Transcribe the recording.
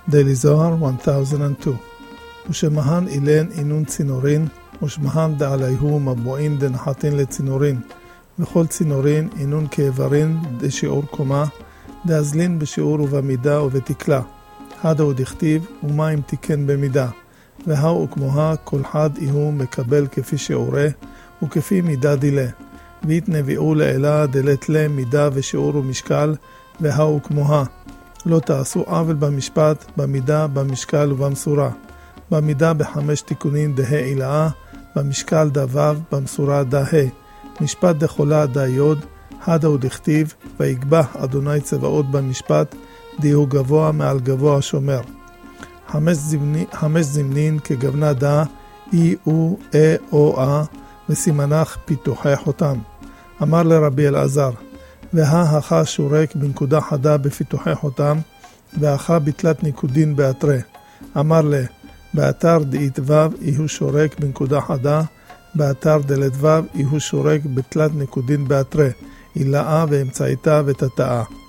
Daily Zohar 1002 ושמהן אילן אינון צינורין ושמהן דעליהו מבועין דנחתין לצינורין וכל צינורין אינון כאיברין דשיעור קומה דאזלין בשיעור ובמידה ובתקלה הדו דכתיב ומים תיקן במידה והאו וכמוה כל חד איהו מקבל כפי שיעורה וכפי מידה דילה והתנביאו לאלה דלת לה מידה ושיעור ומשקל והאו וכמוה לא תעשו עוול במשפט, במידה, במשקל ובמסורה. במידה בחמש תיקונים דה אילאה, במשקל דה וו, במסורה דה ה. משפט דחולה דה יוד, הדה ודכתיב, ויגבח אדוני צבאות במשפט, דיהו גבוה מעל גבוה שומר. חמש זמנין כגוונה דה, אי, או, או, וסימנך פיתוחי חותם. אמר לרבי אלעזר, והאחה שורק בנקודה חדה בפיתוחי חותם, והאחה בתלת ניקודין באתרי. אמר לה, באתר דאית וו יהיו שורק בנקודה חדה, באתר דלת וו יהיו שורק בתלת ניקודין באתרי, אילאה ואמצעיתה ותתאה.